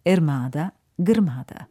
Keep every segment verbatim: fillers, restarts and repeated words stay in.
Ermada, Grmada.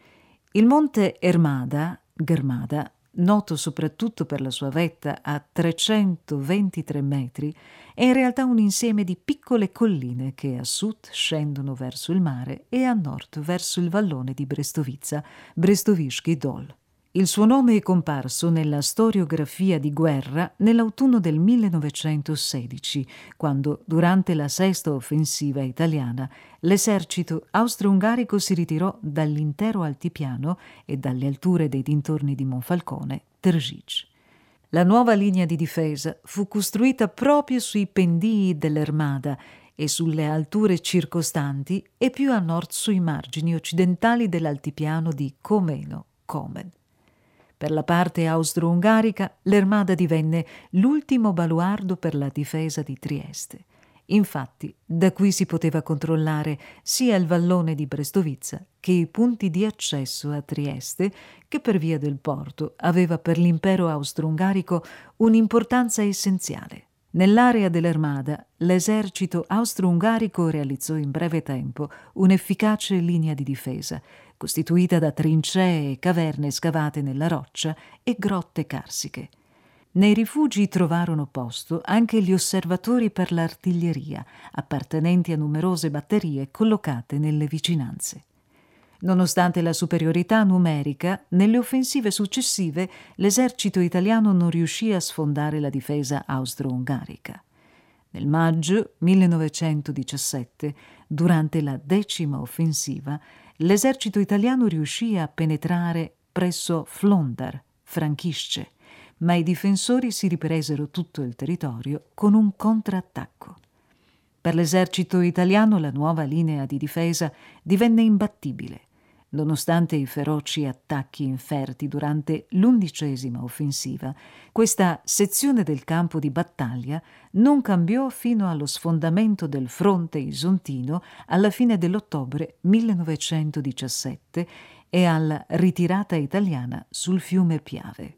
Il monte Ermada, Grmada, noto soprattutto per la sua vetta a trecentoventitré metri, è in realtà un insieme di piccole colline che a sud scendono verso il mare e a nord verso il vallone di Brestovica, Brestovički Dol. Il suo nome è comparso nella storiografia di guerra nell'autunno del millenovecentosedici, quando, durante la sesta offensiva italiana, l'esercito austro-ungarico si ritirò dall'intero altipiano e dalle alture dei dintorni di Monfalcone, Tržić. La nuova linea di difesa fu costruita proprio sui pendii dell'Ermada e sulle alture circostanti e più a nord sui margini occidentali dell'altipiano di Comeno-Komen. Per la parte austro-ungarica, l'Ermada divenne l'ultimo baluardo per la difesa di Trieste. Infatti, da qui si poteva controllare sia il vallone di Brestovica che i punti di accesso a Trieste, che per via del porto aveva per l'impero austro-ungarico un'importanza essenziale. Nell'area dell'Ermada, l'esercito austro-ungarico realizzò in breve tempo un'efficace linea di difesa, costituita da trincee e caverne scavate nella roccia e grotte carsiche. Nei rifugi trovarono posto anche gli osservatori per l'artiglieria, appartenenti a numerose batterie collocate nelle vicinanze. Nonostante la superiorità numerica, nelle offensive successive l'esercito italiano non riuscì a sfondare la difesa austro-ungarica. Nel maggio millenovecentodiciassette, durante la decima offensiva, l'esercito italiano riuscì a penetrare presso Flondar, Frankisce, ma i difensori si ripresero tutto il territorio con un contrattacco. Per l'esercito italiano la nuova linea di difesa divenne imbattibile. Nonostante i feroci attacchi inferti durante l'undicesima offensiva, questa sezione del campo di battaglia non cambiò fino allo sfondamento del fronte isontino alla fine dell'ottobre millenovecentodiciassette e alla ritirata italiana sul fiume Piave.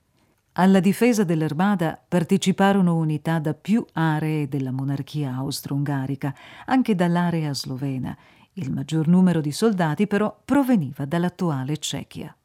Alla difesa dell'Ermada parteciparono unità da più aree della monarchia austro-ungarica, anche dall'area slovena. Il maggior numero di soldati però proveniva dall'attuale Cechia.